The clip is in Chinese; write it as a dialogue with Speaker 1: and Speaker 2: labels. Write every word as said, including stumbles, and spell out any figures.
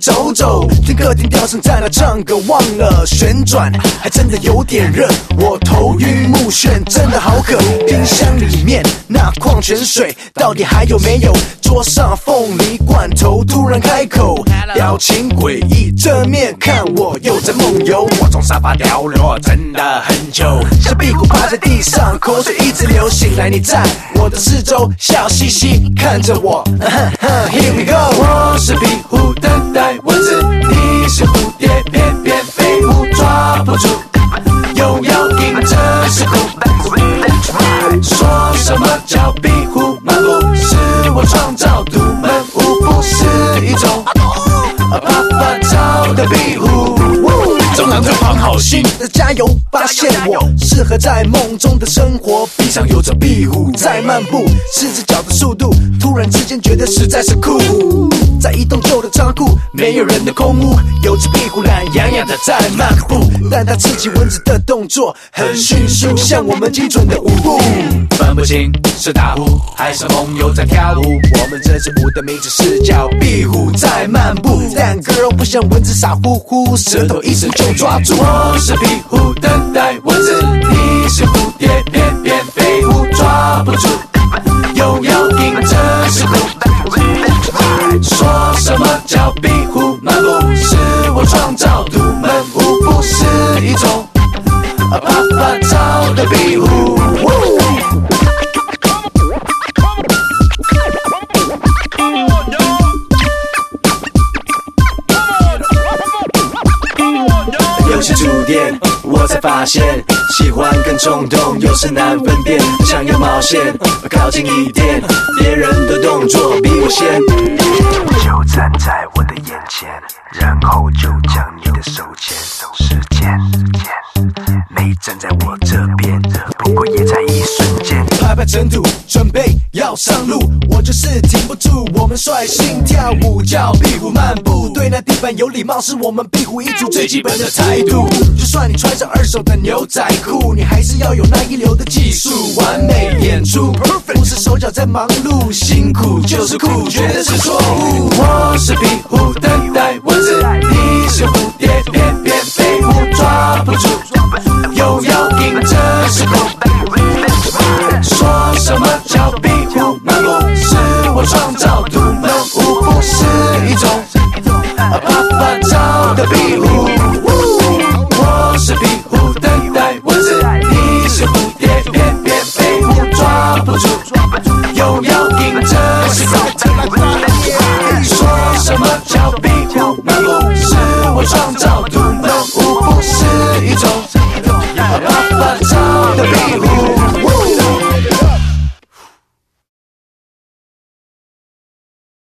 Speaker 1: 走走，听客厅调声在那唱歌，忘了旋转，还真的有点热，我头晕目眩，真的好渴。冰箱里面那矿泉水到底还有没有？桌上凤梨罐头突然开口，表情诡异，正面看我又在梦游。我从沙发掉落，真的很久，小屁股趴在地上，口水一直流。醒来你在我的四周，笑嘻嘻看着我。Here we go， 我是壁虎，等待蚊子，你是蝴蝶，偏偏被虎抓不住，又要硬着是苦。说什么叫壁虎漫步？是我创造独门舞，不是一种啪啪照的壁虎。中郎这旁好心的加油，发现我适合在梦中的生活。地上有着壁虎在漫步，四只脚的速度，突然之间觉得实在是酷。在一栋旧的仓库，没有人的空屋，有只壁虎懒洋洋的在漫步，但它吃起蚊子的动作很迅速，像我们精准的舞步。分不清是打呼还是梦游在跳舞，我们这支舞的名字是叫壁虎在漫步，但 girl 不像蚊子傻乎乎，舌头一伸就抓住。我是壁虎，等待蚊子，你是蝴蝶，偏偏被虎抓不住，又要硬着是苦。说什么叫壁虎漫步？是我创造独门舞，不是一种啪啪照的壁虎。游戏触电，我才发现喜欢跟冲动有时难分辨，想要冒险靠近一点，别人的动作比我先，
Speaker 2: 就站在我的眼前，然后就将你的手牵。时间没站在我这边，不过也在一瞬间。
Speaker 1: 拍拍尘土，准备要上路，我就是停不住。我们率性跳舞，叫壁虎漫步，对那地板有礼貌，是我们壁虎一族最基本的态度。就算你穿上二手的牛仔裤，你还是要有那一流的技术，完美演出。不是手脚在忙碌，辛苦就是酷，绝对是错误。我是壁虎，等待蚊子，你是蝴蝶，偏偏被虎抓不住，又要硬着是苦。说什么叫壁虎漫步？是我创造独门舞，不是一种啪啪照的壁虎。我是壁虎，等待蚊子，你是蝴蝶，偏偏被虎抓不住。